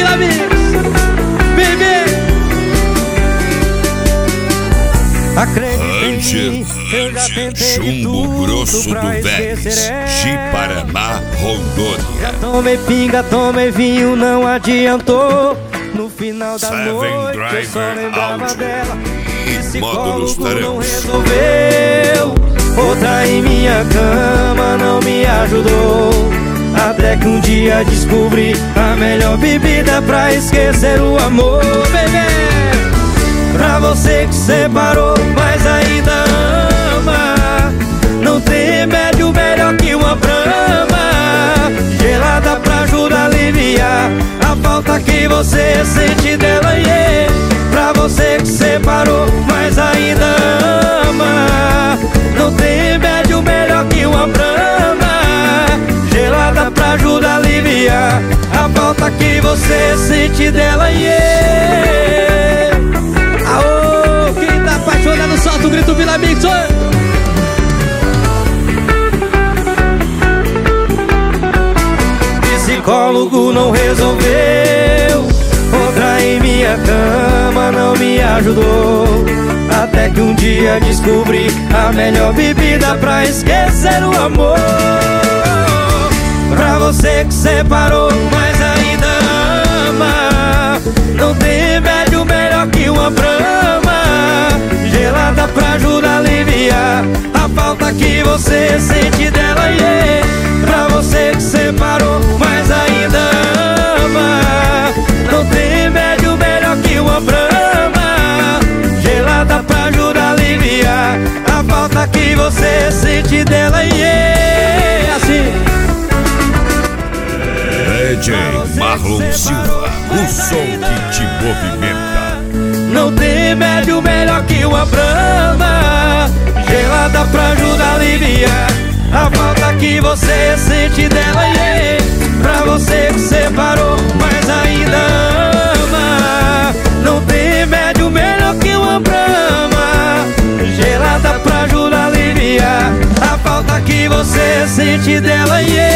Vila Mix. Bebê, Ranger, Chumbo Grosso do Vélez, de Paraná, Rondônia. Tomei pinga, tomei vinho, não adiantou. No final da noite eu só lembrava dela. Módulos Psicólogo não Tarãs. resolveu. Outra em minha cama não me ajudou. Até que um dia descobri a melhor bebida pra esquecer o amor, bebê. Pra você que separou, mas ainda ama. Não tem remédio melhor que uma brama gelada pra ajudar a aliviar a falta que você sente dela, yeah. Pra você que separou, mas ainda ama. Não tem remédio melhor que uma brama gelada pra ajudar a aliviar a falta que você sente dela, yeah. Aô, quem tá apaixonado solta o grito Vila Mix, oi. Psicólogo não resolveu. Outra em minha cama não me ajudou. Até que um dia descobri a melhor bebida pra esquecer o amor. Pra você que separou, mas ainda ama. Não tem remédio melhor que uma brama gelada pra ajudar a aliviar a falta que você sente dela, yeah. Pra você que separou, mas ainda ama. Não tem remédio melhor que uma brama gelada pra ajudar a aliviar a falta que você sente dela, yeah. Assim. DJ Marlon Silva, o som que te movimenta. Não tem remédio melhor que uma brama gelada pra ajudar a aliviar a falta que você sente dela, yeah. Pra você que separou, mas ainda ama. Não tem remédio melhor que uma brama gelada pra ajudar a aliviar a falta que você sente dela, yeah.